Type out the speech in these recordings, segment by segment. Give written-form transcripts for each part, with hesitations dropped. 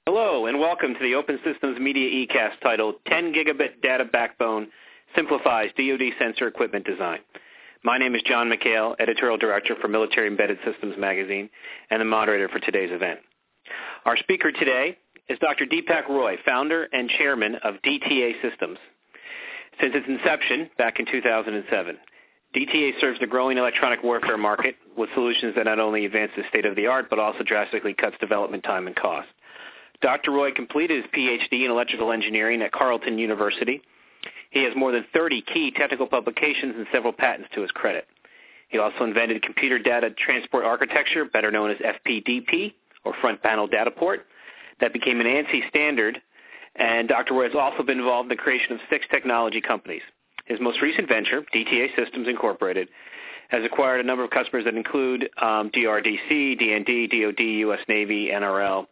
Hello, and welcome to the Open Systems Media eCast titled 10 Gigabit Data Backbone Simplifies DoD Sensor Equipment Design. My name is John McHale, Editorial Director for Military Embedded Systems Magazine, and the moderator for today's event. Our speaker today is Dr. Deepak Roy, founder and chairman of DTA Systems. Since its inception back in 2007, DTA serves the growing electronic warfare market with solutions that not only advance the state-of-the-art but also drastically cuts development time and cost. Dr. Roy completed his Ph.D. in electrical engineering at Carleton University. He has more than 30 key technical publications and several patents to his credit. He also invented computer data transport architecture, better known as FPDP, or front panel data port, that became an ANSI standard, and Dr. Roy has also been involved in the creation of 6 technology companies. His most recent venture, DTA Systems Incorporated, has acquired a number of customers that include DRDC, DND, DOD, U.S. Navy, NRL,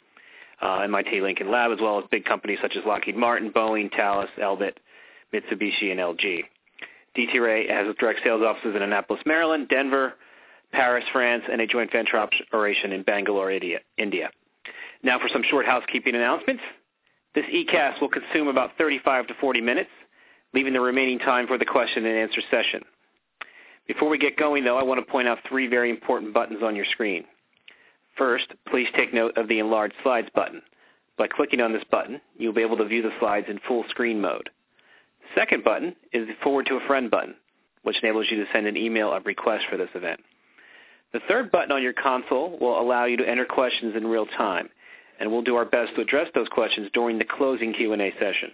MIT Lincoln Lab, as well as big companies such as Lockheed Martin, Boeing, Thales, Elbit, Mitsubishi, and LG. DTA has direct sales offices in Annapolis, Maryland, Denver, Paris, France, and a joint venture operation in Bangalore, India. Now for some short housekeeping announcements. This eCast will consume about 35 to 40 minutes, leaving the remaining time for the question and answer session. Before we get going, though, I want to point out 3 very important buttons on your screen. First, please take note of the Enlarge Slides button. By clicking on this button, you'll be able to view the slides in full screen mode. The second button is the Forward to a Friend button, which enables you to send an email of request for this event. The third button on your console will allow you to enter questions in real time, and we'll do our best to address those questions during the closing Q&A session.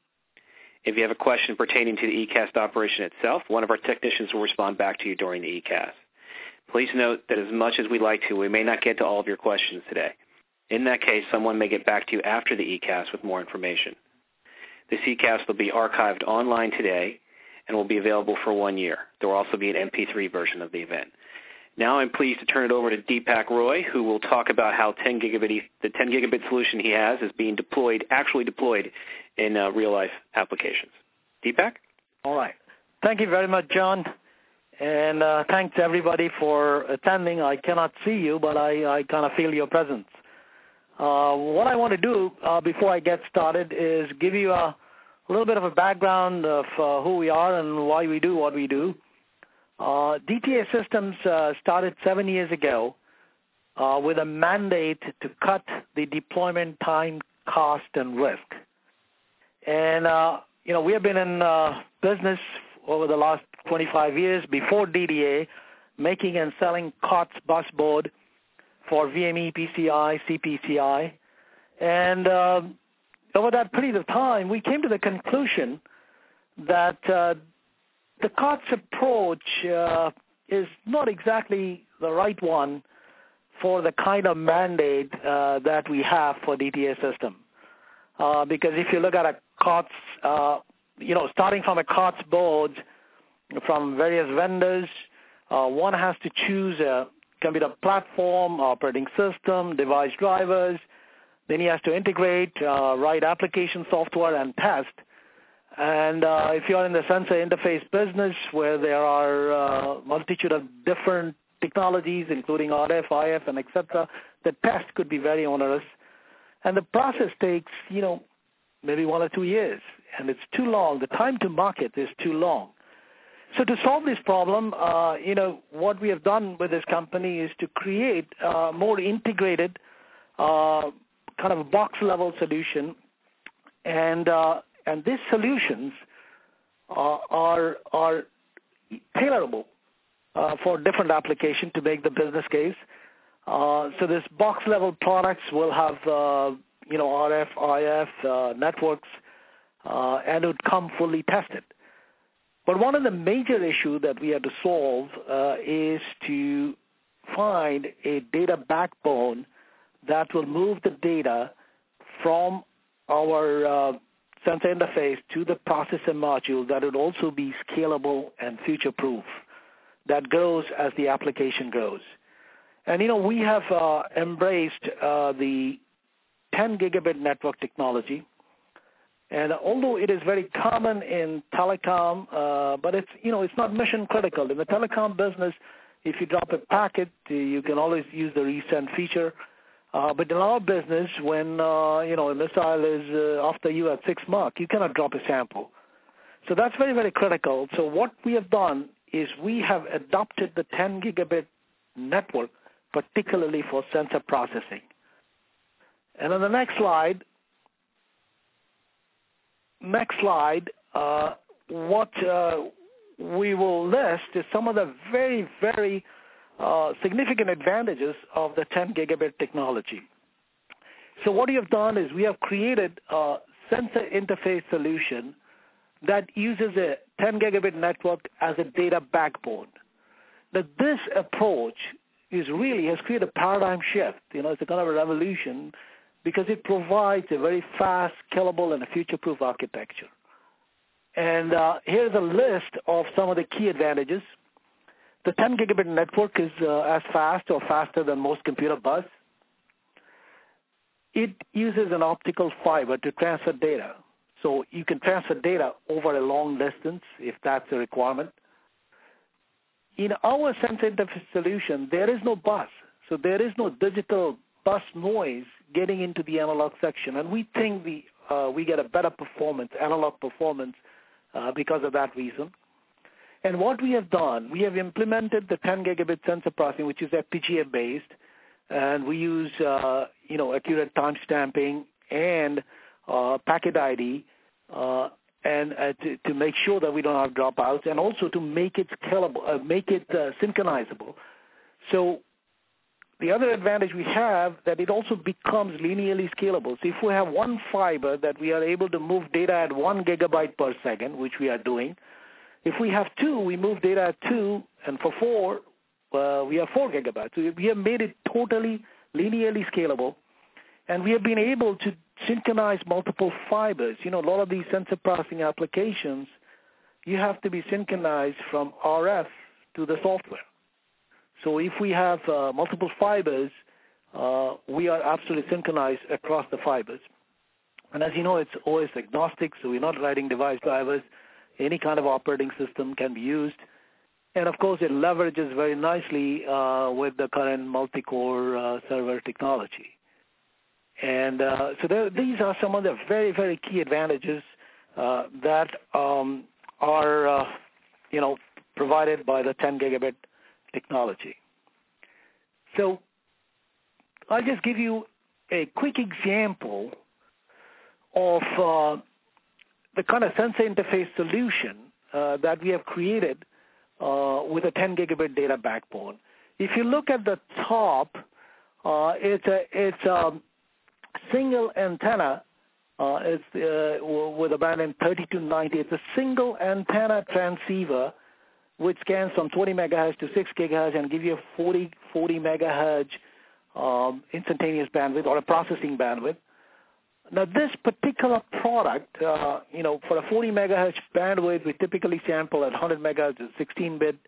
If you have a question pertaining to the eCast operation itself, one of our technicians will respond back to you during the eCast. Please note that as much as we'd like to, we may not get to all of your questions today. In that case, someone may get back to you after the eCast with more information. This eCast will be archived online today and will be available for 1 year. There will also be an MP3 version of the event. Now I'm pleased to turn it over to Deepak Roy, who will talk about how the 10 gigabit solution he has is being actually deployed in real-life applications. Deepak? All right. Thank you very much, John. And thanks, everybody, for attending. I cannot see you, but I kind of feel your presence. What I want to do before I get started is give you a little bit of a background of who we are and why we do what we do. DTA Systems started 7 years ago with a mandate to cut the deployment time, cost, and risk. And, we have been in business over the last 25 years before DDA, making and selling COTS busboard for VME, PCI, CPCI. And over that period of time, we came to the conclusion that the COTS approach is not exactly the right one for the kind of mandate that we have for DTA system. Because if you look at a COTS, starting from a COTS board from various vendors, one has to choose a computer platform, operating system, device drivers. Then he has to integrate, write application software, and test. And if you're in the sensor interface business where there are a multitude of different technologies, including RF, IF, and et cetera, the test could be very onerous. And the process takes, maybe 1 or 2 years, and it's too long. The time to market is too long. So to solve this problem, what we have done with this company is to create a more integrated kind of a box-level solution, and these solutions are tailorable for different applications to make the business case. So this box-level products will have, RF, IF, networks, and it would come fully tested. But one of the major issues that we had to solve is to find a data backbone that will move the data from our sensor interface to the processor module that would also be scalable and future-proof, that grows as the application grows. And, we have embraced the 10 gigabit network technology. And although it is very common in telecom, but it's not mission critical. In the telecom business, if you drop a packet, you can always use the resend feature. But in our business, when a missile is after you at 6 Mach, you cannot drop a sample. So that's very, very critical. So what we have done is we have adopted the 10 gigabit network, particularly for sensor processing. And on the next slide, what we will list is some of the very, very significant advantages of the 10 gigabit technology. So what we have done is we have created a sensor interface solution that uses a 10 gigabit network as a data backbone. Now this approach has created a paradigm shift. It's a kind of a revolution because it provides a very fast, scalable, and a future-proof architecture. And here's a list of some of the key advantages. The 10 gigabit network is as fast or faster than most computer bus. It uses an optical fiber to transfer data. So you can transfer data over a long distance if that's a requirement. In our sensor interface solution, there is no bus. So there is no digital bus noise getting into the analog section. And we think we get a better performance, analog performance, because of that reason. And what we have done, we have implemented the 10 gigabit sensor processing, which is FPGA based, and we use accurate time stamping and packet ID, and to make sure that we don't have dropouts, and also to make it scalable, make it synchronizable. So the other advantage we have that it also becomes linearly scalable. So if we have one fiber that we are able to move data at 1 gigabyte per second, which we are doing. If we have 2, we move data at 2, and for 4, we have 4 gigabytes. So we have made it totally linearly scalable, and we have been able to synchronize multiple fibers. A lot of these sensor processing applications, you have to be synchronized from RF to the software. So if we have multiple fibers, we are absolutely synchronized across the fibers. And as you know, it's OS agnostic, so we're not writing device drivers. Any kind of operating system can be used. And, of course, it leverages very nicely with the current multi-core server technology. And so these are some of the very, very key advantages that are, provided by the 10 gigabit technology. So I'll just give you a quick example of the kind of sensor interface solution that we have created with a 10 gigabit data backbone. If you look at the top, it's a single antenna. It's with a band name 3290. It's a single antenna transceiver which scans from 20 megahertz to 6 gigahertz and give you a 40 megahertz instantaneous bandwidth or a processing bandwidth. Now, this particular product, for a 40 megahertz bandwidth, we typically sample at 100 megahertz, 16-bit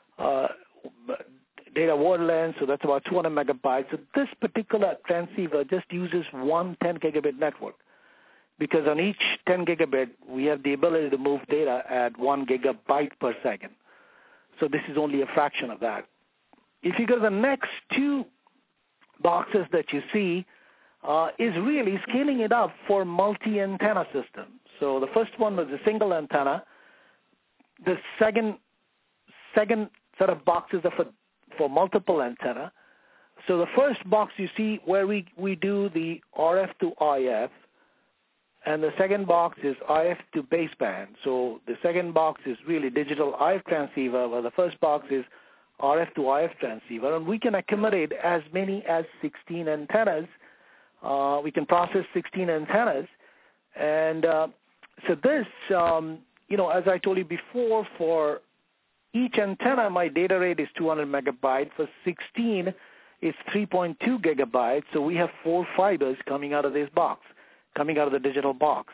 data word length, so that's about 200 megabytes. So this particular transceiver just uses one 10 gigabit network because on each 10 gigabit, we have the ability to move data at 1 gigabyte per second. So this is only a fraction of that. If you go to the next 2 boxes that you see, is really scaling it up for multi-antenna system. So the first one was a single antenna. The second set of boxes are for multiple antenna. So the first box you see where we do the RF to IF, and the second box is IF to baseband. So the second box is really digital IF transceiver, while the first box is RF to IF transceiver. And we can accommodate as many as 16 antennas. We can process 16 antennas. And so this, as I told you before, for each antenna, my data rate is 200 megabytes. For 16, it's 3.2 gigabytes. So we have 4 fibers coming out of this box, coming out of the digital box.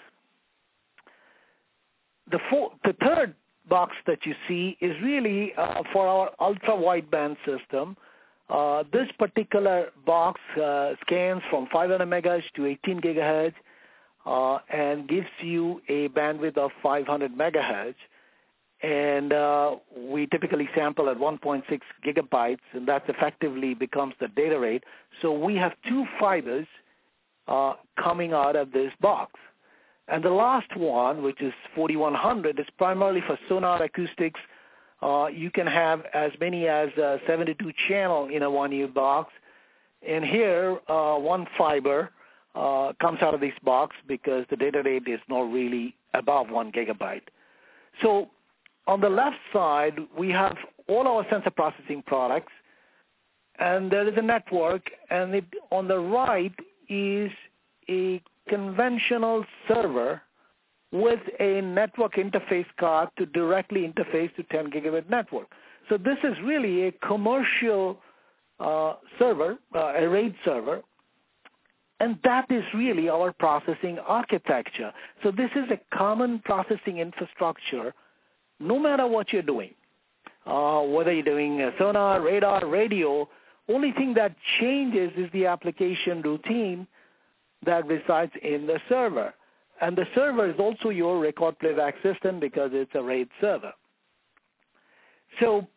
The third box that you see is really for our ultra-wideband system. This particular box scans from 500 megahertz to 18 gigahertz and gives you a bandwidth of 500 megahertz. and we typically sample at 1.6 gigabytes, and that effectively becomes the data rate. So we have 2 fibers coming out of this box. And the last one, which is 4100, is primarily for sonar acoustics. You can have as many as 72 channel in a 1U box. And here, 1 fiber comes out of this box because the data rate is not really above 1 gigabyte. So on the left side, we have all our sensor processing products, and there is a network, and on the right is a conventional server with a network interface card to directly interface to 10 gigabit network. So this is really a commercial server, a RAID server, and that is really our processing architecture. So this is a common processing infrastructure no matter what you're doing, whether you're doing sonar, radar, radio. Only thing that changes is the application routine that resides in the server. And the server is also your record playback system because it's a RAID server. So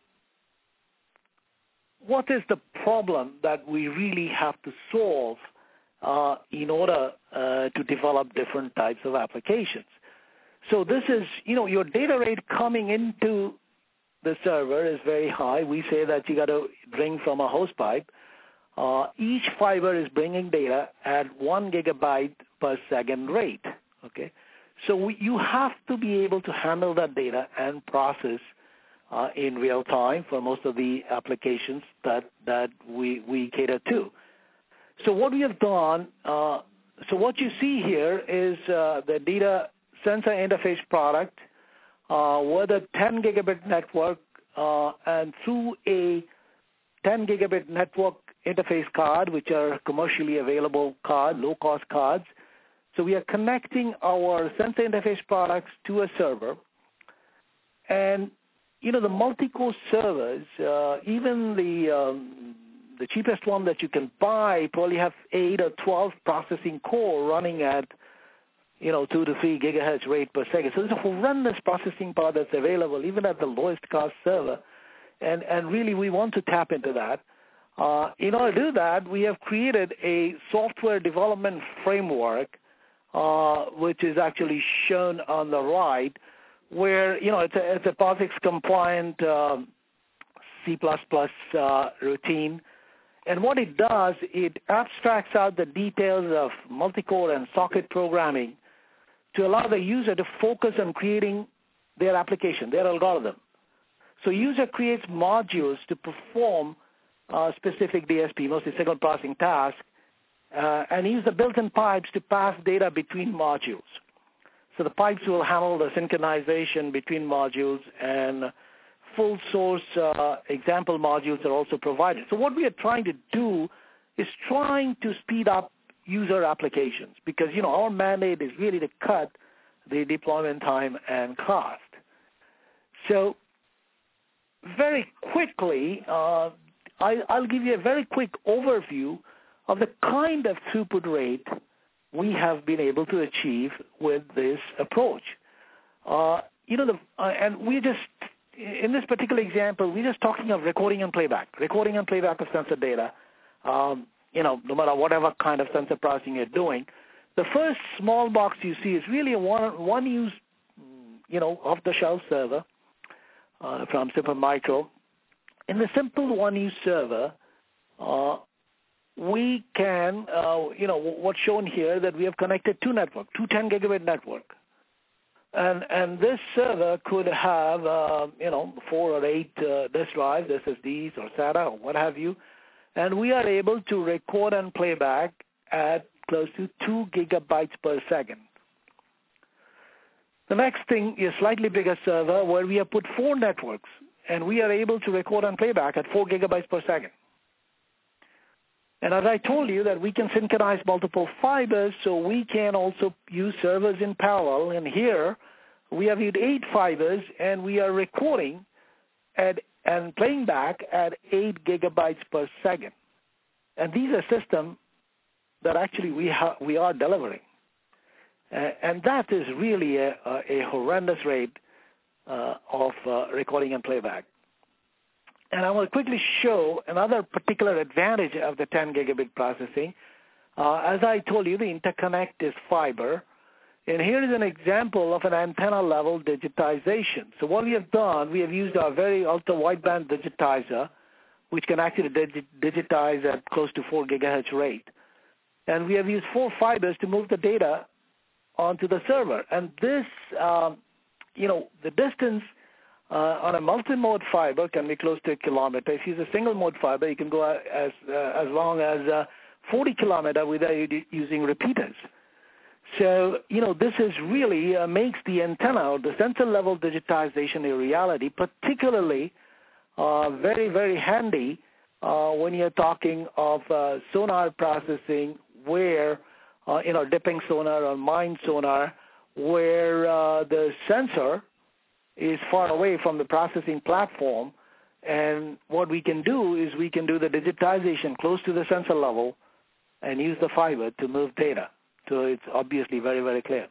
what is the problem that we really have to solve in order to develop different types of applications? So this is, your data rate coming into the server is very high. We say that you got to bring from a hose pipe. Each fiber is bringing data at 1 gigabyte per second rate. Okay, so you have to be able to handle that data and process in real time for most of the applications that we cater to. So what we have done, so what you see here is the data sensor interface product with a 10 gigabit network and through a 10 gigabit network interface card, which are commercially available low-cost cards. So we are connecting our sensor interface products to a server. And, the multi-core servers, even the cheapest one that you can buy probably have 8 or 12 processing core running at 2 to 3 gigahertz rate per second. So there's a horrendous processing power that's available even at the lowest cost server. And really we want to tap into that. In order to do that, we have created a software development framework, which is actually shown on the right, where, it's a POSIX compliant C++ routine. And what it does, it abstracts out the details of multi-core and socket programming to allow the user to focus on creating their application, their algorithm. So user creates modules to perform specific DSP, mostly signal processing task, and use the built-in pipes to pass data between modules. So the pipes will handle the synchronization between modules, and full source example modules are also provided. So what we are trying to do is trying to speed up user applications because, our mandate is really to cut the deployment time and cost. So very quickly, I'll give you a very quick overview of the kind of throughput rate we have been able to achieve with this approach. And we just, in this particular example, we're just talking of recording and playback of sensor data, no matter whatever kind of sensor processing you're doing. The first small box you see is really a one-use, off-the-shelf server from Supermicro. In the simple one-use server, we can, what's shown here, that we have connected two 10 gigabit network. And this server could have, 4 or 8 disk drives, SSDs or SATA or what have you, and we are able to record and playback at close to 2 gigabytes per second. The next thing is slightly bigger server where we have put 4 networks, and we are able to record and playback at 4 gigabytes per second. And as I told you that we can synchronize multiple fibers, so we can also use servers in parallel. And here we have 8 fibers, and we are recording and playing back at 8 gigabytes per second. And these are systems that actually we are delivering. And that is really a horrendous rate of recording and playback. And I want to quickly show another particular advantage of the 10 gigabit processing. As I told you, the interconnect is fiber. And here is an example of an antenna level digitization. So what we have done, we have used our very ultra wideband digitizer, which can actually digitize at close to 4 gigahertz rate. And we have used 4 fibers to move the data onto the server. And this, the distance on a multi-mode fiber can be close to 1 kilometer. If you use a single-mode fiber, you can go as long as 40 kilometers without using repeaters. So, this is really makes the antenna or the sensor level digitization a reality, particularly very, very handy when you're talking of sonar processing where, dipping sonar or mine sonar, where the sensor is far away from the processing platform. And what we can do is we can do the digitization close to the sensor level and use the fiber to move data. So it's obviously very, very clear.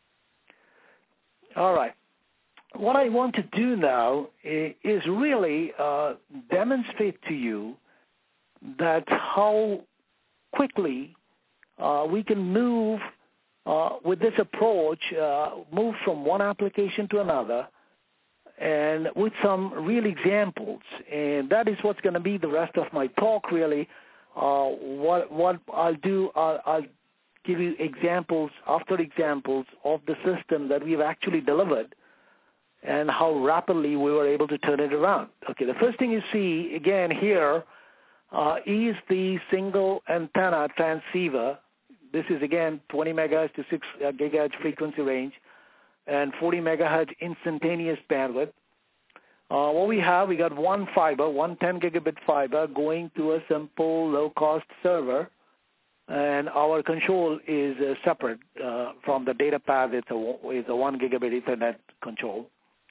All right. What I want to do now is really demonstrate to you that how quickly we can move with this approach, move from one application to another, and with some real examples. And that is what's going to be the rest of my talk, really. What I'll do, I'll give you examples after examples of the system that we've actually delivered and how rapidly we were able to turn it around. Okay, the first thing you see, again, here is the single antenna transceiver. This is, again, 20 megahertz to 6 gigahertz frequency range and 40 megahertz instantaneous bandwidth. What we got one fiber, one 10 gigabit fiber going to a simple low-cost server, and our control is separate from the data path. It's a 1 gigabit Ethernet control.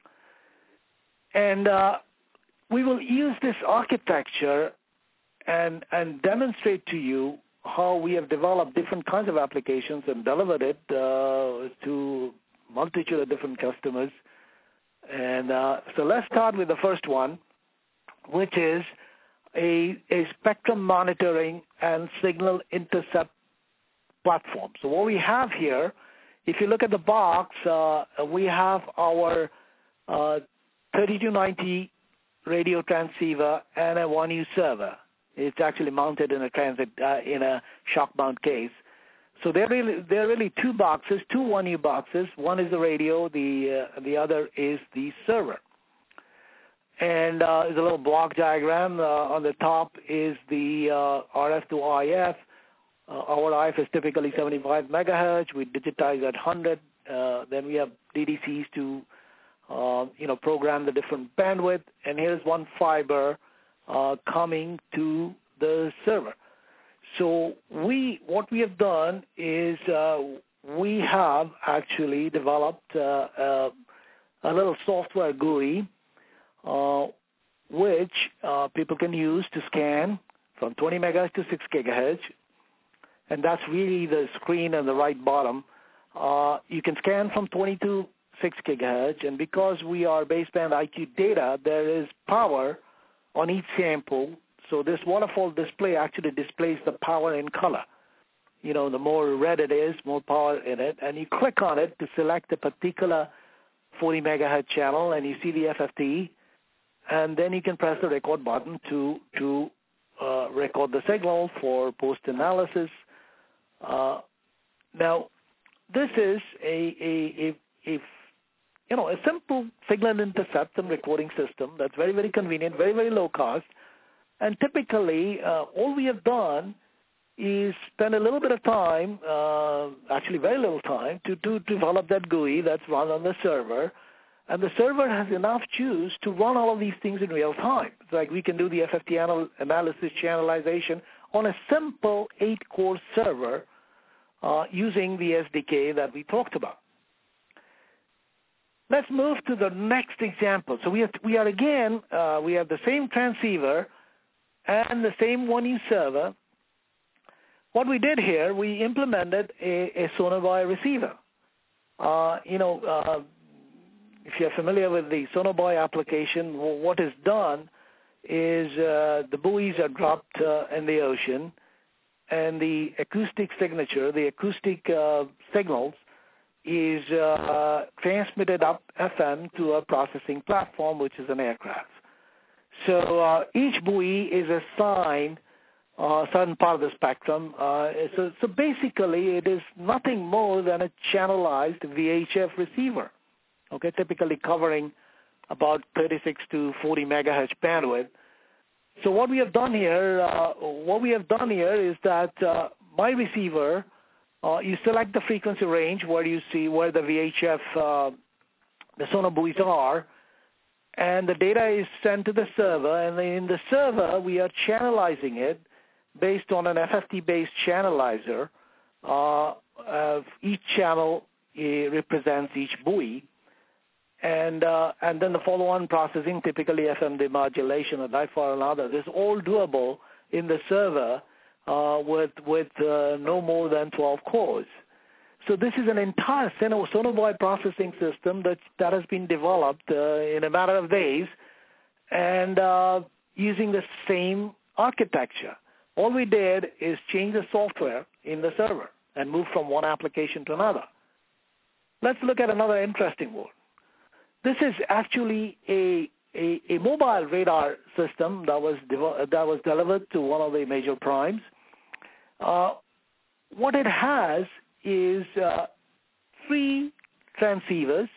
And we will use this architecture and demonstrate to you how we have developed different kinds of applications and delivered it to multitude of different customers. And so let's start with the first one, which is a spectrum monitoring and signal intercept platform. So what we have here, if you look at the box, we have our 3290 radio transceiver and a 1U server. It's actually mounted in a shock mount case. So they're really two boxes, two 1U boxes. One is the radio, the other is the server. And there's a little block diagram. On the top is the RF to IF. Our IF is typically 75 megahertz. We digitize at 100. Then we have DDCs to program the different bandwidth. And here's one fiber coming to the server. So what we have done is we have actually developed a little software GUI which people can use to scan from 20 megahertz to 6 gigahertz. And that's really the screen on the right bottom. You can scan from 20 to 6 gigahertz. And because we are baseband IQ data, there is power on each sample. So this waterfall display actually displays the power in color. The more red it is, more power in it. And you click on it to select a particular 40 megahertz channel, and you see the FFT. And then you can press the record button to record the signal for post-analysis. Now, this is a simple signal intercept and recording system that's very, very convenient, very, very low cost. And typically, all we have done is spend a little bit of time, actually very little time, to develop that GUI that's run on the server. And the server has enough juice to run all of these things in real time. It's like we can do the FFT analysis channelization on a simple 8-core server using the SDK that we talked about. Let's move to the next example. So we have the same transceiver and the same 1U server. What we did here, we implemented a sonar wire receiver. if you're familiar with the Sonobuoy application, what is done is the buoys are dropped in the ocean, and the acoustic signature, the acoustic signals, is transmitted up FM to a processing platform, which is an aircraft. So each buoy is assigned a certain part of the spectrum. So basically, it is nothing more than a channelized VHF receiver, okay, typically covering about 36 to 40 megahertz bandwidth. So what we have done here is that my receiver, you select the frequency range where you see where the VHF, the sonar buoys are, and the data is sent to the server, and in the server we are channelizing it based on an FFT-based channelizer. Each channel represents each buoy, and then the follow-on processing, typically FM demodulation or dipole or another, this is all doable in the server with no more than 12 cores. So this is an entire Sonobuoy processing system that has been developed in a matter of days, and using the same architecture. All we did is change the software in the server and move from one application to another. Let's look at another interesting one. This is actually a mobile radar system that was delivered to one of the major primes. What it has is 3 transceivers,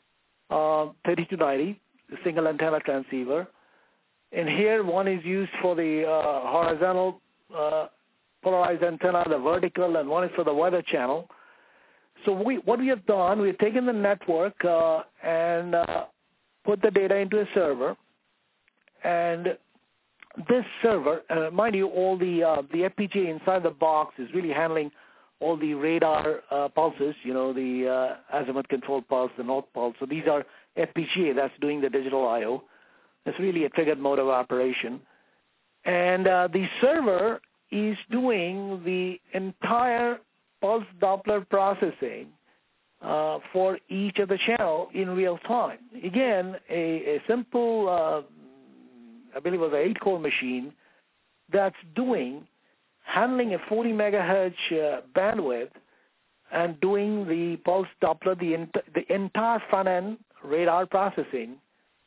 3290, the single antenna transceiver. And here one is used for the horizontal polarized antenna, the vertical, and one is for the weather channel. So what we have done, we've taken the network and put the data into a server. And this server, mind you, all the FPGA inside the box is really handling all the radar pulses, the azimuth control pulse, the north pulse. So these are FPGA that's doing the digital I/O. It's really a triggered mode of operation. And the server is doing the entire pulse Doppler processing for each of the channel in real time. Again, a simple, I believe it was an 8-core machine that's handling a 40 megahertz bandwidth and doing the pulse Doppler, the entire front-end radar processing,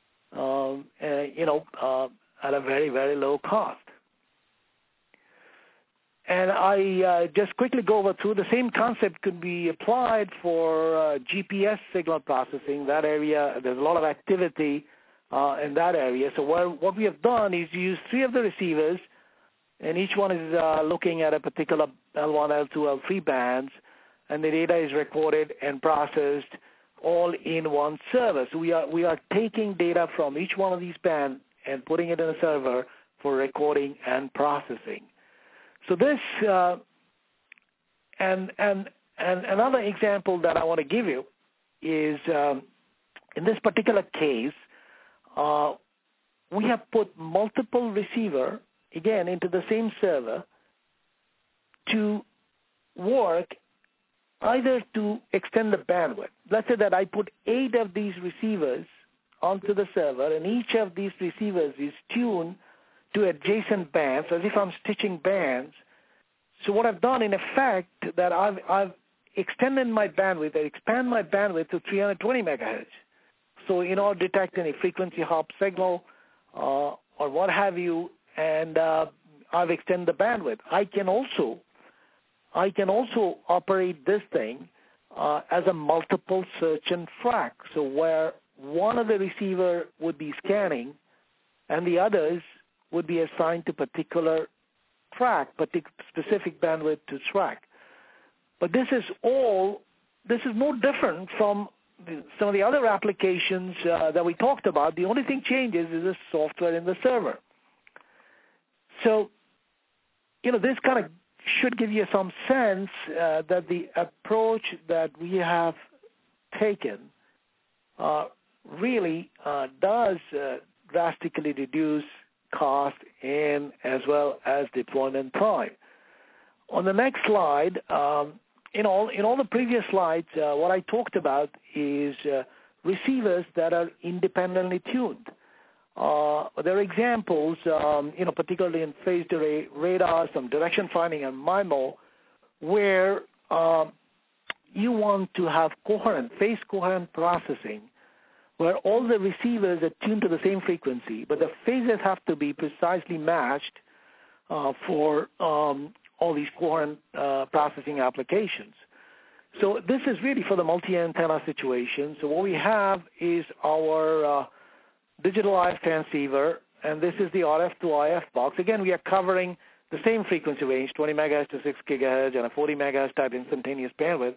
at a very, very low cost. And I just quickly go over through the same concept could be applied for GPS signal processing. That area, there's a lot of activity in that area. So what we have done is use 3 of the receivers, and each one is looking at a particular L1, L2, L3 bands, and the data is recorded and processed all in one server. So we are taking data from each one of these bands and putting it in a server for recording and processing. So this and another example that I want to give you is in this particular case, we have put multiple receiver again into the same server to work either to extend the bandwidth. Let's say that I put 8 of these receivers onto the server, and each of these receivers is tuned to adjacent bands, as if I'm stitching bands. So what I've done in effect that I've extended my bandwidth, I expand my bandwidth to 320 megahertz. So to detect any frequency hop signal or what have you, and I've extended the bandwidth. I can also operate this thing as a multiple search and track. So where one of the receiver would be scanning and the others would be assigned to particular track, specific bandwidth to track. But this is no different from some of the other applications that we talked about. The only thing changes is the software in the server. So, this kind of should give you some sense that the approach that we have taken really does drastically reduce cost and as well as deployment time. On the next slide, in all the previous slides, what I talked about is receivers that are independently tuned. There are examples, particularly in phased array radar, some direction finding, and MIMO, where you want to have phase coherent processing, where all the receivers are tuned to the same frequency, but the phases have to be precisely matched for all these coherent processing applications. So this is really for the multi-antenna situation. So what we have is our digital RF transceiver, and this is the RF to IF box. Again, we are covering the same frequency range, 20 megahertz to 6 gigahertz, and a 40 megahertz type instantaneous bandwidth.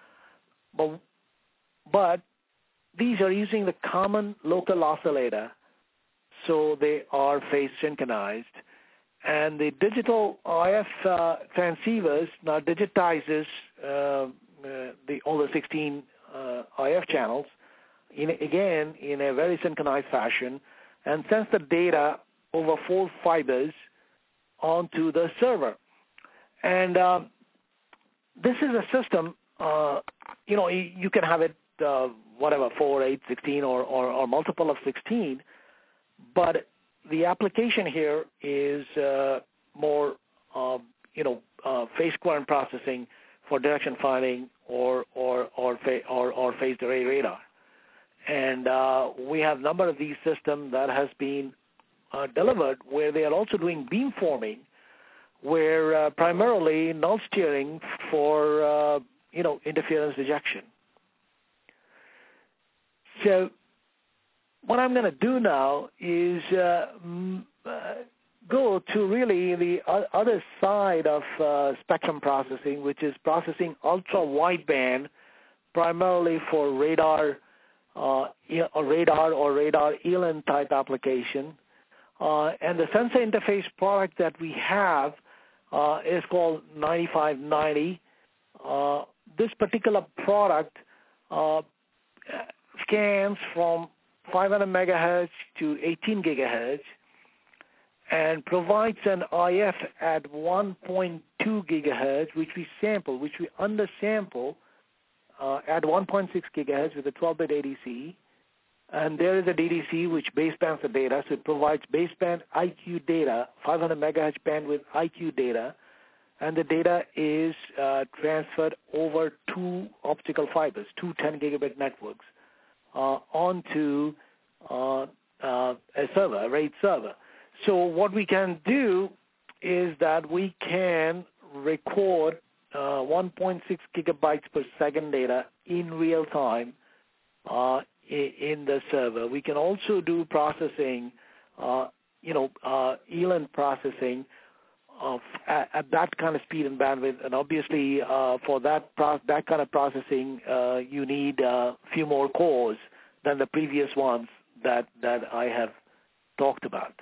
But these are using the common local oscillator, so they are phase synchronized. And the digital IF transceivers now digitizes all the 16 IF channels, in a very synchronized fashion, and sends the data over 4 fibers onto the server. And this is a system, you can have it, 4, 8, 16, or multiple of 16, but the application here is more, phase coherent processing for direction finding or phased array radar. And we have a number of these systems that has been delivered where they are also doing beamforming, where primarily null steering for, interference rejection. So what I'm going to do now is go to really the other side of spectrum processing, which is processing ultra-wideband, primarily for radar or radar ELIN type application. And the sensor interface product that we have is called 9590. This particular product scans from 500 megahertz to 18 gigahertz and provides an IF at 1.2 gigahertz, which we undersample at 1.6 gigahertz with a 12-bit ADC. And there is a DDC which basebands the data, so it provides baseband IQ data, 500 megahertz bandwidth IQ data, and the data is transferred over 2 optical fibers, 2 10-gigabit networks, onto a server, a RAID server. So what we can do is that we can record 1.6 gigabytes per second data in real time in the server. We can also do processing, ELIN processing at that kind of speed and bandwidth. And obviously, for that kind of processing, you need a few more cores than the previous ones that I have talked about.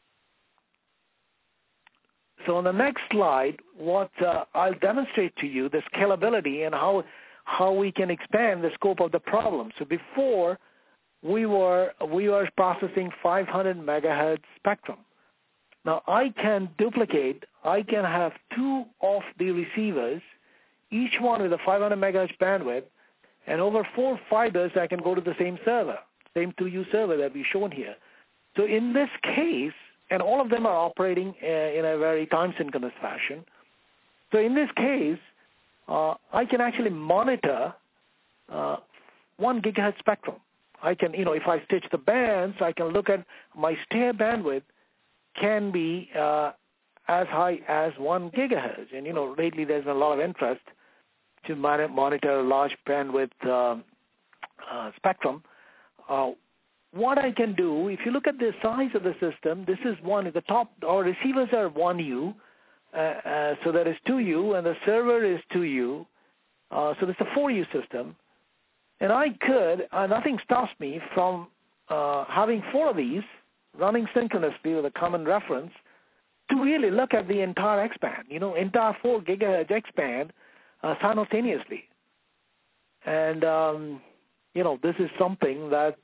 So on the next slide, what I'll demonstrate to you the scalability and how we can expand the scope of the problem. So before, we were processing 500 megahertz spectrum. Now I can have 2 of the receivers, each one with a 500 megahertz bandwidth, and over 4 fibers I can go to the same server, same 2U server that we've shown here. So in this case, and all of them are operating in a very time synchronous fashion. So in this case, I can actually monitor 1 gigahertz spectrum. I can, if I stitch the bands, I can look at my stair bandwidth can be as high as 1 gigahertz. And, lately there's been a lot of interest to monitor large bandwidth spectrum. What I can do, if you look at the size of the system, this is the top, our receivers are 1U, so that is 2U, and the server is 2U, so it's a 4U system. And I could, nothing stops me from having 4 of these running synchronously with a common reference to really look at the entire X-band, entire 4 gigahertz X-band simultaneously. And, this is something that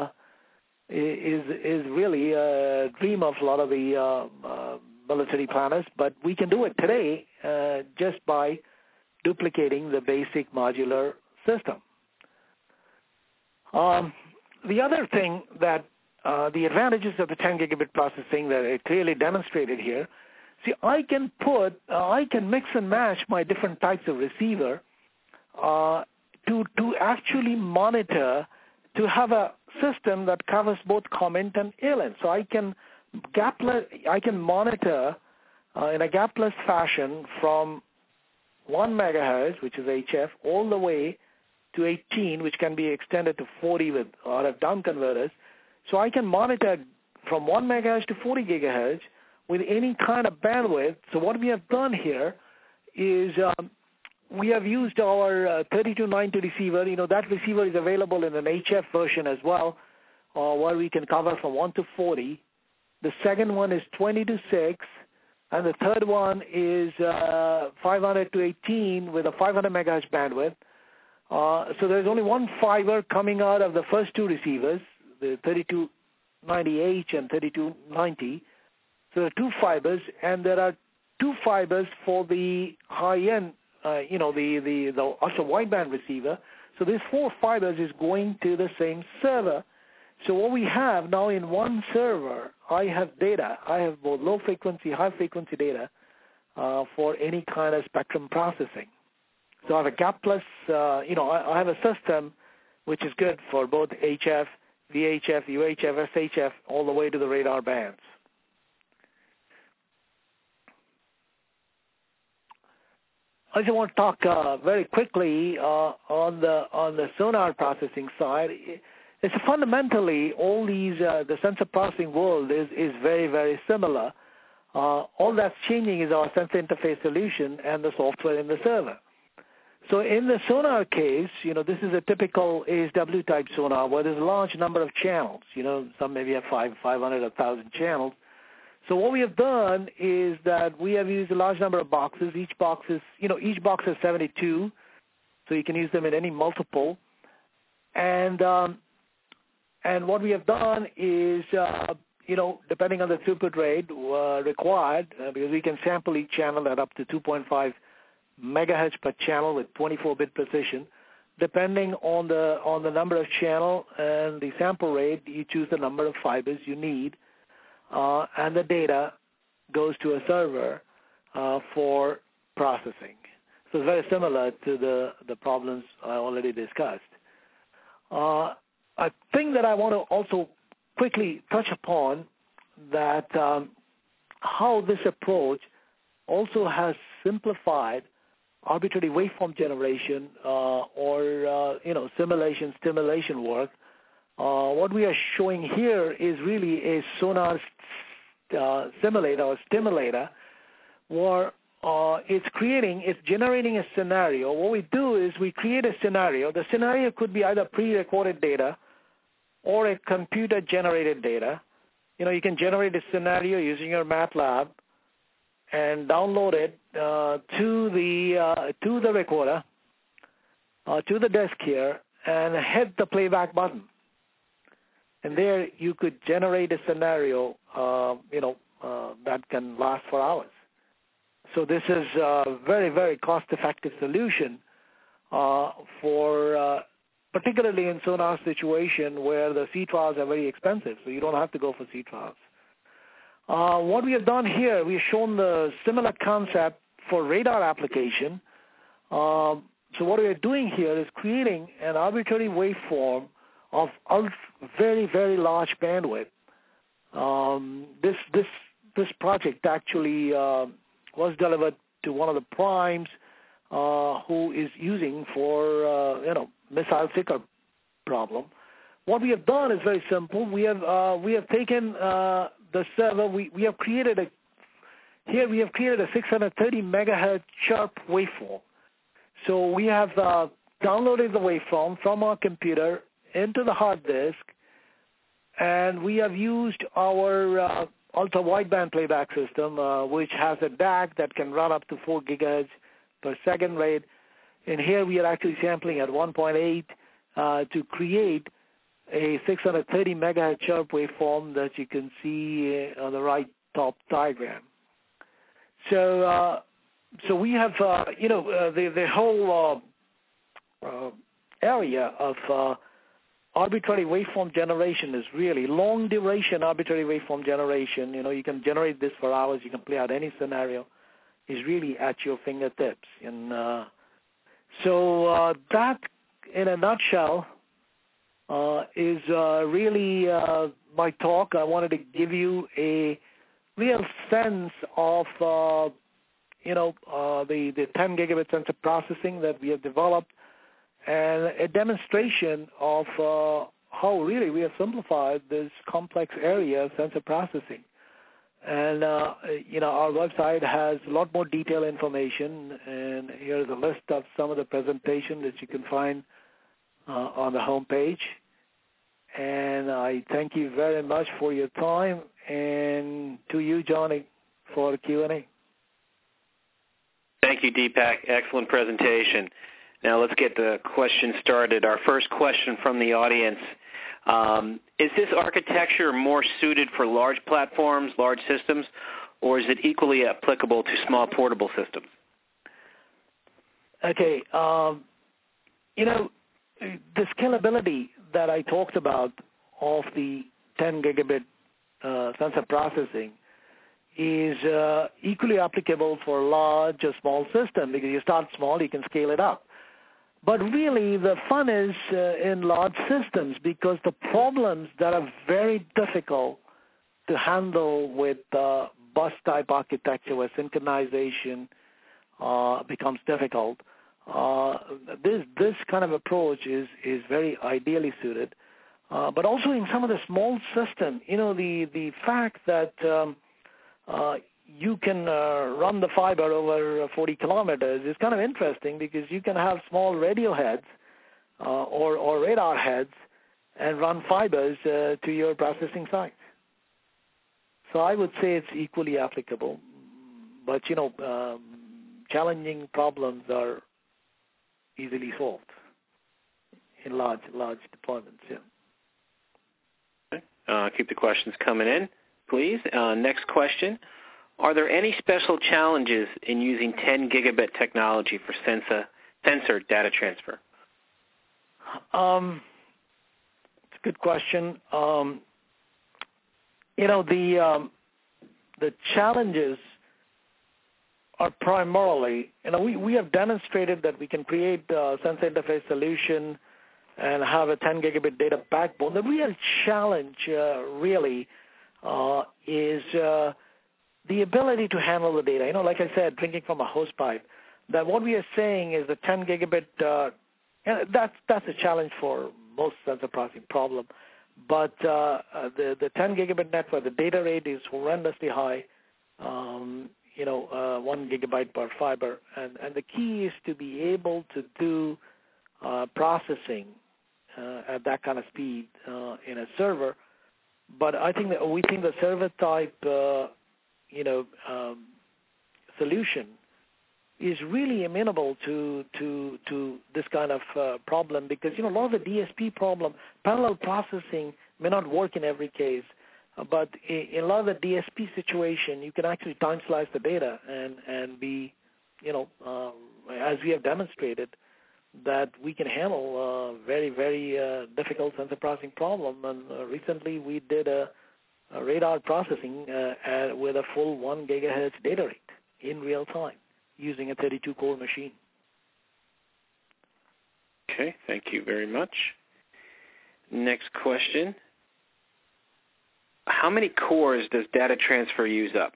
is really a dream of a lot of the military planners, but we can do it today just by duplicating the basic modular system. The other thing that the advantages of the 10 gigabit processing that are clearly demonstrated here. See, I can mix and match my different types of receiver to actually monitor, to have a system that covers both comment and ALN. So I can monitor in a gapless fashion from 1 megahertz, which is HF, all the way to 18, which can be extended to 40 with RF down converters. So I can monitor from 1 megahertz to 40 gigahertz with any kind of bandwidth. So what we have done here is we have used our 3290 receiver. That receiver is available in an HF version as well, where we can cover from 1 to 40. The second one is 20 to 6, and the third one is 500 to 18 with a 500 megahertz bandwidth. So there's only one fiber coming out of the first two receivers, the 3290H and 3290. So there are two fibers, and there are two fibers for the high-end, the ultra-wideband receiver. So these 4 fibers is going to the same server. So what we have now in one server, I have data. I have both low-frequency, high-frequency data for any kind of spectrum processing. So I have a gapless, I have a system which is good for both HF, VHF, UHF, SHF, all the way to the radar bands. I just want to talk very quickly on the sonar processing side. It's fundamentally all these the sensor processing world is very, very similar. All that's changing is our sensor interface solution and the software in the server. So in the sonar case, this is a typical ASW type sonar where there's a large number of channels. Some maybe have 500, 1,000 channels. So what we have done is that we have used a large number of boxes. Each box is 72, so you can use them in any multiple. And what we have done is, depending on the throughput rate required, because we can sample each channel at up to 2.5 megahertz per channel with 24-bit precision. Depending on the number of channel and the sample rate, you choose the number of fibers you need. And the data goes to a server for processing. So it's very similar to the problems I already discussed. A thing that I want to also quickly touch upon that how this approach also has simplified arbitrary waveform generation or stimulation work. What we are showing here is really a sonar simulator or stimulator where it's generating a scenario. What we do is we create a scenario. The scenario could be either pre-recorded data or a computer-generated data. You can generate a scenario using your MATLAB and download it to the recorder, to the disk here, and hit the playback button. And there you could generate a scenario, that can last for hours. So this is a very, very cost-effective solution for particularly in sonar situation where the C trials are very expensive, so you don't have to go for C trials. What we have done here, we've shown the similar concept for radar application. So what we are doing here is creating an arbitrary waveform of very, very large bandwidth. This project actually was delivered to one of the primes who is using for missile seeker problem. What we have done is very simple. We have taken the server. We have created a 630 megahertz chirp waveform. So we have downloaded the waveform from our computer into the hard disk, and we have used our ultra-wideband playback system, which has a DAC that can run up to 4 gigahertz per second rate. And here we are actually sampling at 1.8 to create a 630 megahertz chirp waveform that you can see on the right top diagram. So we have, the whole area arbitrary waveform generation is really long duration arbitrary waveform generation. You can generate this for hours. You can play out any scenario. Is really at your fingertips. And so that, in a nutshell, is really my talk. I wanted to give you a real sense of, the 10 gigabit sensor processing that we have developed, and a demonstration of how really we have simplified this complex area of sensor processing. And, our website has a lot more detailed information, and here's a list of some of the presentations that you can find on the home page. And I thank you very much for your time, and to you, Johnny, for the Q&A. Thank you, Deepak. Excellent presentation. Now let's get the questions started. Our first question from the audience. Is this architecture more suited for large platforms, large systems, or is it equally applicable to small portable systems? Okay. The scalability that I talked about of the 10 gigabit sensor processing is equally applicable for large or small systems, because you start small, you can scale it up. But really, the fun is in large systems, because the problems that are very difficult to handle with bus-type architecture where synchronization becomes difficult, this kind of approach is very ideally suited. But also in some of the small systems, the fact that you can run the fiber over 40 kilometers is kind of interesting, because you can have small radio heads or radar heads and run fibers to your processing sites. So I would say it's equally applicable, but challenging problems are easily solved in large deployments. Yeah. Okay. Keep the questions coming in, please. Next question. Are there any special challenges in using 10 gigabit technology for sensor data transfer? It's a good question. The challenges are primarily, we have demonstrated that we can create a sensor interface solution and have a 10 gigabit data backbone. The real challenge really is the ability to handle the data. Like I said, drinking from a hose pipe, that what we are saying is the 10 gigabit, that's a challenge for most sensor processing problem. But the 10 gigabit network, the data rate is horrendously high, 1 gigabyte per fiber. And the key is to be able to do processing at that kind of speed in a server. But we think the server type solution is really amenable to this kind of problem, because a lot of the DSP problem, parallel processing may not work in every case, but in a lot of the DSP situation, you can actually time slice the data and be, as we have demonstrated, that we can handle very, very difficult sensor processing problem. And recently we did a radar processing with a full 1 gigahertz data rate in real time using a 32-core machine. Okay, thank you very much. Next question. How many cores does data transfer use up?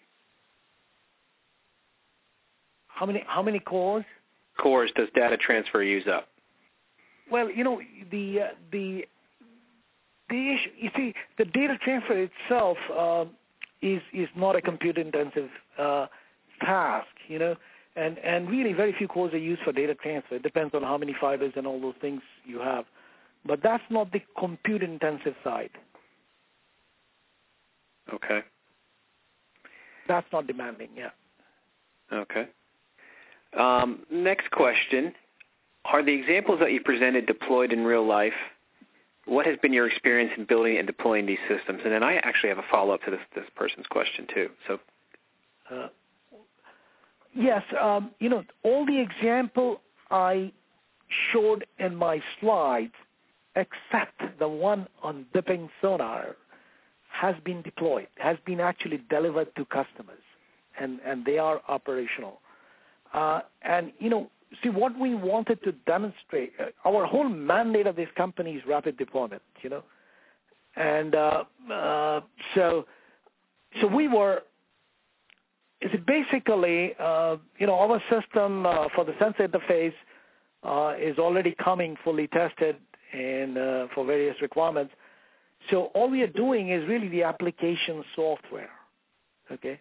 How many cores? Cores does data transfer use up? Well, the issue, you see, the data transfer itself is not a compute-intensive task, and really very few cores are used for data transfer. It depends on how many fibers and all those things you have. But that's not the compute-intensive side. Okay. That's not demanding, yeah. Okay. Next question. Are the examples that you presented deployed in real life? What has been your experience in building and deploying these systems? And then I actually have a follow-up to this person's question, too. So, yes, all the example I showed in my slides except the one on dipping sonar, has been deployed, has been actually delivered to customers, and they are operational. And, see, what we wanted to demonstrate, our whole mandate of this company is rapid deployment, And so we were, basically, our system for the sensor interface is already coming fully tested and for various requirements. So all we are doing is really the application software, okay?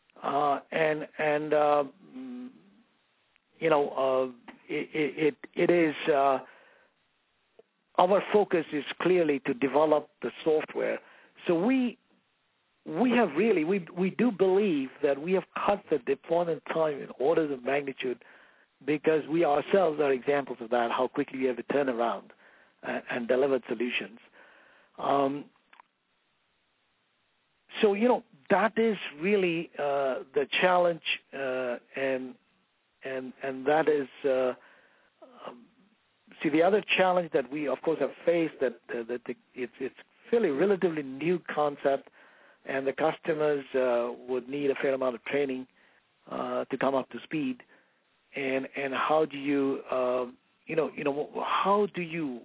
It is our focus is clearly to develop the software. So we do believe that we have cut the deployment time in orders of magnitude, because we ourselves are examples of that, how quickly we have to turn around and deliver solutions. So that is really the challenge, and that is see, the other challenge that we of course have faced, that it's fairly relatively new concept, and the customers would need a fair amount of training to come up to speed. And how do you how do you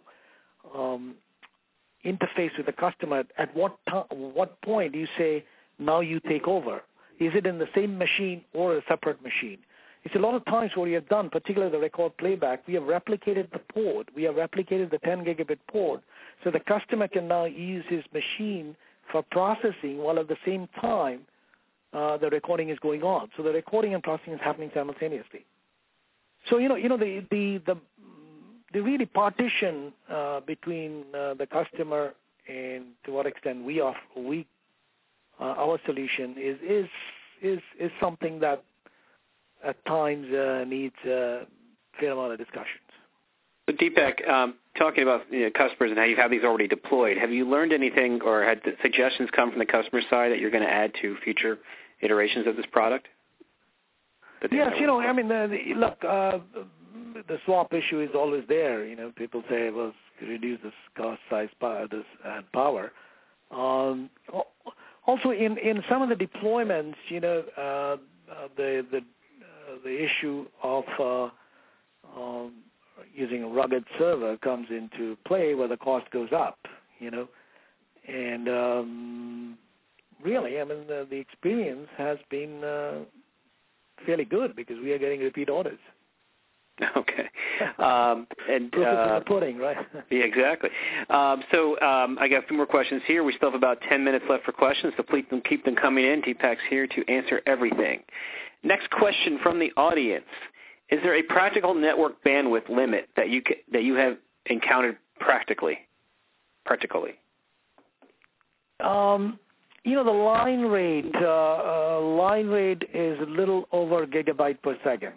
interface with the customer? At what point do you say, now you take over? Is it in the same machine or a separate machine? It's a lot of times what we have done, particularly the record playback, we have replicated the port. We have replicated the 10 gigabit port, so the customer can now use his machine for processing, while at the same time the recording is going on. So the recording and processing is happening simultaneously. So the really partition between the customer and to what extent our solution is something that at times needs a fair amount of discussions. So Deepak, talking about customers and how you have these already deployed, have you learned anything or had suggestions come from the customer side that you're going to add to future iterations of this product? Yes, look, the swap issue is always there. People say, well, reduce this cost, size, power, and power. Also, in some of the deployments, the issue of using a rugged server comes into play, where the cost goes up. And really, the experience has been fairly good, because we are getting repeat orders. Okay. And proof is in the pudding, right? Yeah, exactly. So I got a few more questions here. We still have about 10 minutes left for questions, so please keep them coming in. Deepak's here to answer everything. Next question from the audience. Is there a practical network bandwidth limit that you have encountered practically? The line rate is a little over gigabyte per second.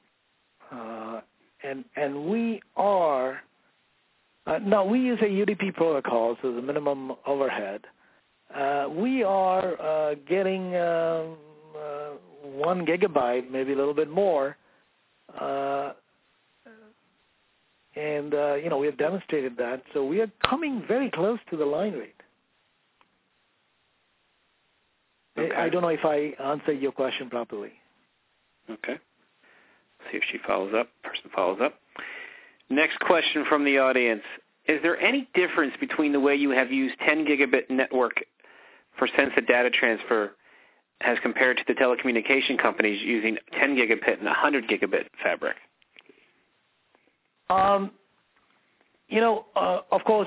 And we are now we use a UDP protocol, so the minimum overhead. We are getting 1 gigabyte, maybe a little bit more, and we have demonstrated that. So we are coming very close to the line rate. Okay. I don't know if I answered your question properly. Okay. See if she follows up. Person follows up. Next question from the audience. Is there any difference between the way you have used 10 gigabit network for sensitive data transfer as compared to the telecommunication companies using 10 gigabit and 100 gigabit fabric? Of course,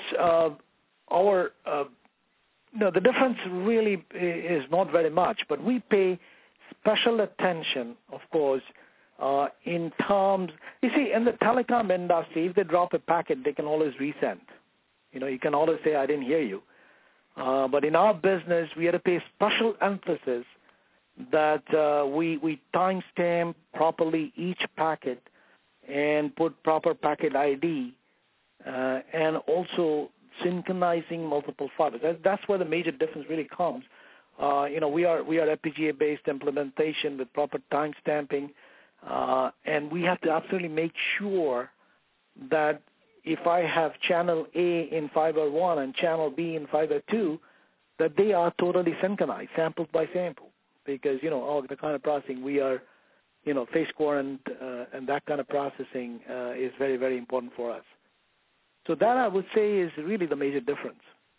the difference really is not very much, but we pay special attention, of course, in terms. You see, in the telecom industry, if they drop a packet, they can always resend. You can always say, I didn't hear you. But in our business, we had to pay special emphasis that we timestamp properly each packet and put proper packet ID, and also synchronizing multiple files. That's where the major difference really comes. We are FPGA-based implementation with proper timestamping, and we have to absolutely make sure that if I have channel A in fiber 1 and channel B in fiber 2, that they are totally synchronized, sample by sample, because, the kind of processing we are, phase coherent and that kind of processing is very, very important for us. So that, I would say, is really the major difference.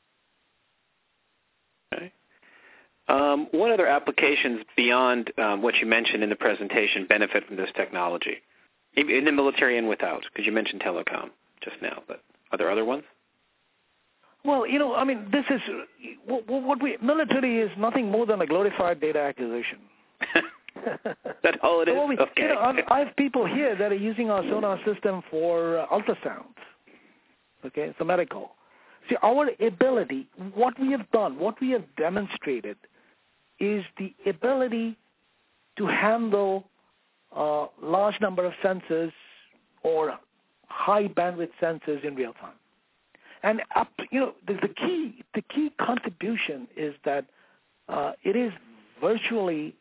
Okay. What other applications beyond what you mentioned in the presentation benefit from this technology, in the military and without? Because you mentioned telecom just now, but are there other ones? Well, this is what military is nothing more than a glorified data acquisition. That's all it is? Okay. I have people here that are using our sonar system for ultrasound. Okay, so medical. See, our ability, what we have done, what we have demonstrated is the ability to handle a large number of sensors or high bandwidth sensors in real time. And the key contribution is that it is virtually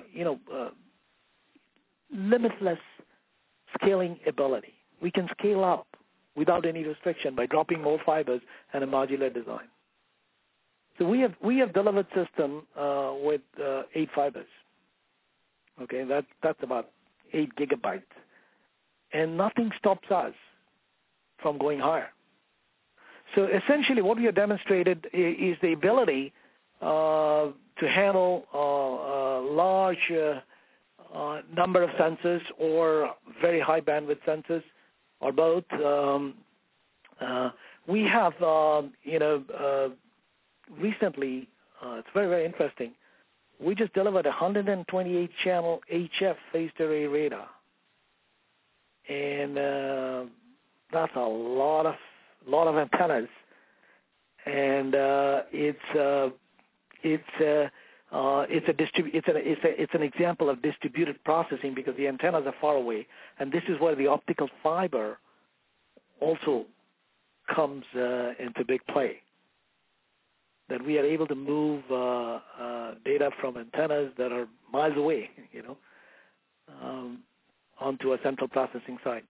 limitless scaling ability. We can scale up without any restriction by dropping more fibers and a modular design. So we have delivered system with 8 fibers. Okay, that's about 8 gigabytes, and nothing stops us from going higher. So essentially, what we have demonstrated is the ability to handle a large number of sensors or very high bandwidth sensors, or both. We have, recently, it's very, very interesting. We just delivered a 128-channel HF phased array radar, and that's a lot of antennas, and it's an example of distributed processing because the antennas are far away, and this is where the optical fiber also comes into big play. That we are able to move data from antennas that are miles away, onto a central processing site.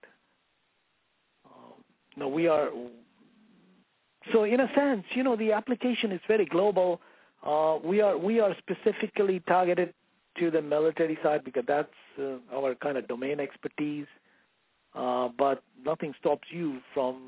Now we are. So in a sense, the application is very global. We are specifically targeted to the military side because that's our kind of domain expertise. But nothing stops you from,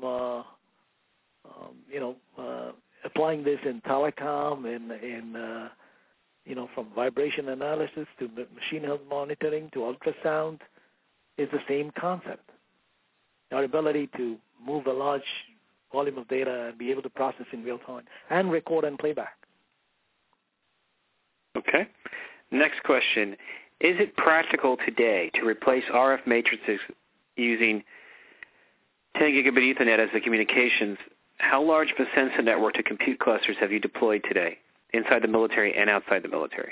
applying this in telecom and from vibration analysis to machine health monitoring to ultrasound is the same concept. Our ability to move a large volume of data and be able to process in real time and record and playback. Okay. Next question. Is it practical today to replace RF matrices using 10 gigabit Ethernet as the communications? How large of a sensor network to compute clusters have you deployed today, inside the military and outside the military?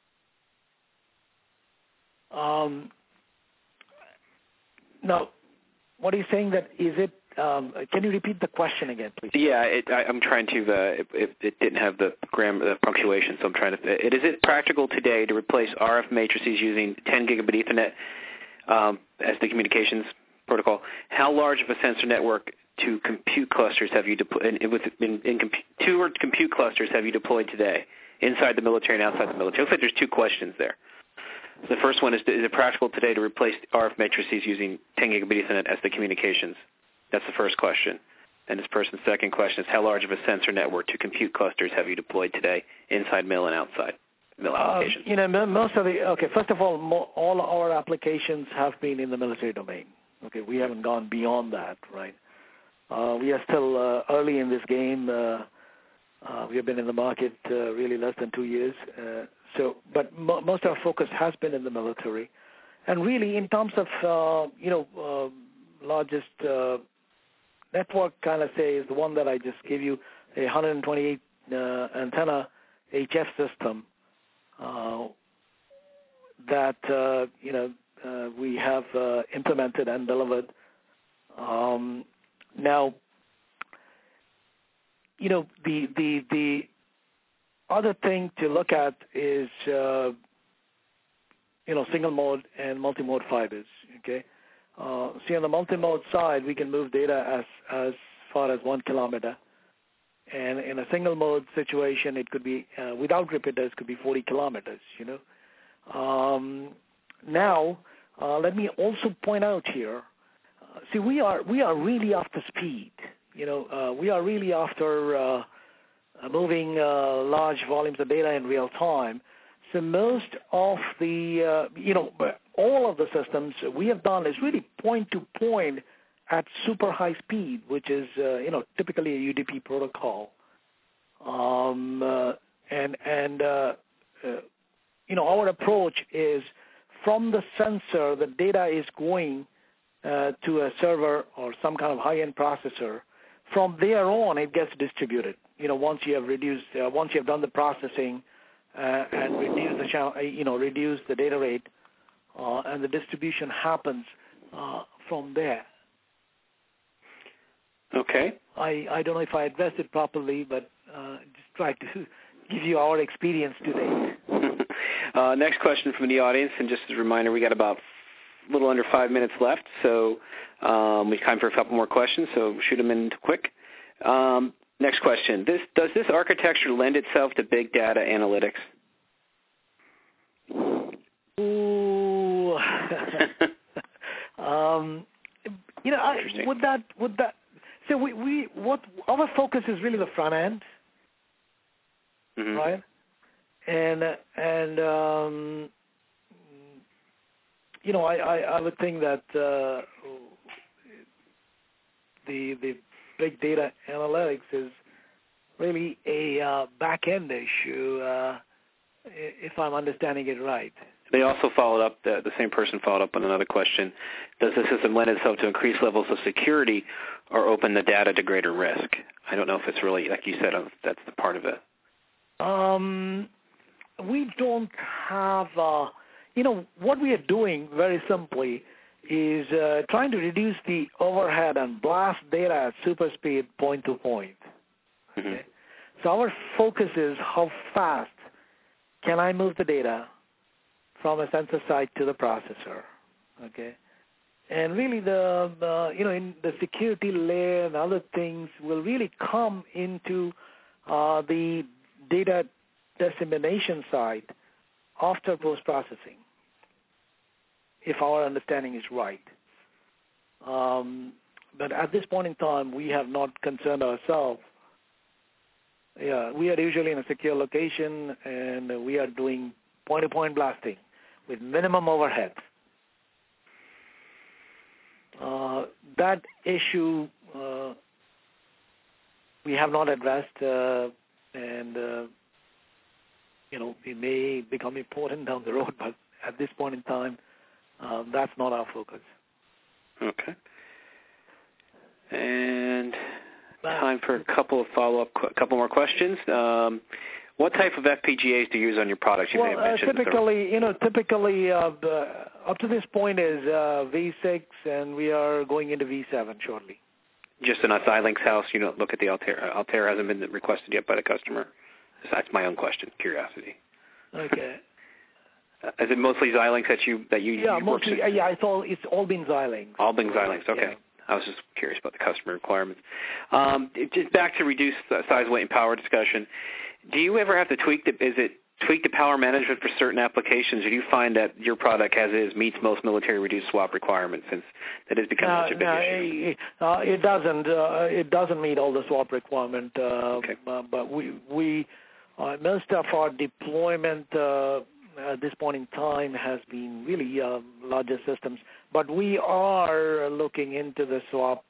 Now, what are you saying that is it? Can you repeat the question again, please? Yeah, I'm trying to. It didn't have the punctuation, so I'm trying to. Is it practical today to replace RF matrices using 10 gigabit Ethernet as the communications protocol? How large of a sensor network to compute clusters have you deployed? Two compute clusters have you deployed today, inside the military and outside the military? Looks like there's 2 questions there. The first one is it practical today to replace RF matrices using 10 gigabit Ethernet as the communications? That's the first question. And this person's second question is how large of a sensor network to compute clusters have you deployed today, inside mill and outside mill applications? Most of first of all, all our applications have been in the military domain. Okay, we haven't gone beyond that, right? We are still early in this game. We have been in the market really less than 2 years. But most of our focus has been in the military. And really, in terms of, largest network, kind of say, is the one that I just gave you, a 128 antenna HF system that, we have implemented and delivered. Now, the other thing to look at is, single mode and multi-mode fibers, okay? See, on the multimode side, we can move data as far as 1 kilometer. And in a single mode situation, it could be, without repeaters, could be 40 kilometers, Now, let me also point out here, see, we are really after speed. We are really after moving large volumes of data in real time. So most of the, all of the systems we have done is really point-to-point at super high speed, which is, typically a UDP protocol. Our approach is from the sensor, the data is going to a server or some kind of high-end processor. From there on, it gets distributed. Once you have done the processing and reduce the data rate, and the distribution happens from there. Okay. I don't know if I addressed it properly, but just try to give you our experience today. Next question from the audience, and just as a reminder, we got about a little under 5 minutes left, so we have time for a couple more questions, so shoot them in quick. Next question. Does this architecture lend itself to big data analytics? Ooh. Would that so what our focus is really the front end, mm-hmm. right? And I would think that the big data analytics is really a back-end issue, if I'm understanding it right. They also followed up, the same person followed up on another question. Does the system lend itself to increased levels of security or open the data to greater risk? I don't know if it's really, like you said, that's the part of it. We don't have, what we are doing very simply is trying to reduce the overhead and blast data at super speed point to point. Mm-hmm. Okay? So our focus is how fast can I move the data from a sensor side to the processor, okay? And really in the security layer and other things will really come into the data dissemination side after post-processing, if our understanding is right. But at this point in time, we have not concerned ourselves. Yeah, we are usually in a secure location, and we are doing point-to-point blasting with minimum overhead. That issue we have not addressed, and it may become important down the road, but at this point in time, that's not our focus. Okay. And time for a couple more questions. What type of FPGAs do you use on your products? You may have mentioned typically, up to this point is V6, and we are going into V7 shortly. Just in a Xilinx house, you don't look at the Altair. Altair hasn't been requested yet by the customer. That's my own question, curiosity. Okay. Is it mostly Xilinx that you Yeah, mostly. Yeah, it's all been Xilinx. All been Xilinx. Okay. Yeah. I was just curious about the customer requirements. Just back to reduce size, weight, and power discussion. Do you ever have to tweak the power management for certain applications, or do you find that your product as is meets most military reduced swap requirements, since that has become such a big issue? It doesn't. It doesn't meet all the swap requirement. Okay. But we most of our deployment at this point in time has been really larger systems. But we are looking into the swap,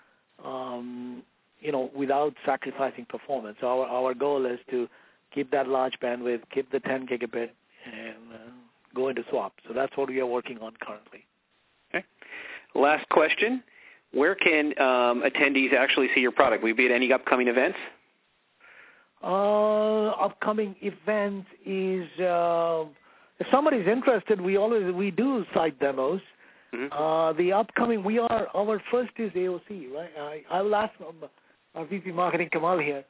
without sacrificing performance. Our goal is to keep that large bandwidth, keep the 10 gigabit, and go into swap. So that's what we are working on currently. Okay. Last question. Where can attendees actually see your product? Will you be at any upcoming events? Upcoming events is, if somebody's interested, we do site demos. Mm-hmm. The upcoming, our first is AOC, right? I will ask our VP Marketing, Kamal, here.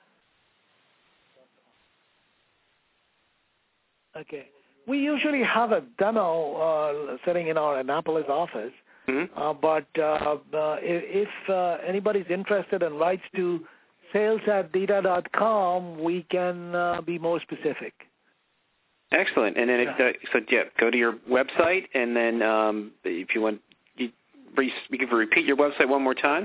Okay. We usually have a demo sitting in our Annapolis office, But if anybody's interested and writes to sales@dita.com, we can be more specific. Excellent. And then go to your website, and then if you want, you can repeat your website one more time.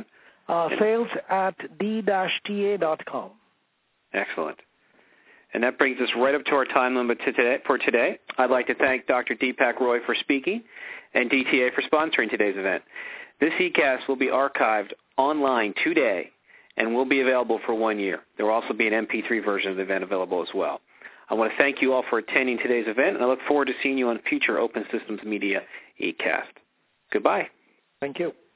Sales@d-ta.com. Excellent. And that brings us right up to our time limit for today. I'd like to thank Dr. Deepak Roy for speaking and DTA for sponsoring today's event. This eCast will be archived online today and will be available for 1 year. There will also be an MP3 version of the event available as well. I want to thank you all for attending today's event, and I look forward to seeing you on future Open Systems Media eCast. Goodbye. Thank you.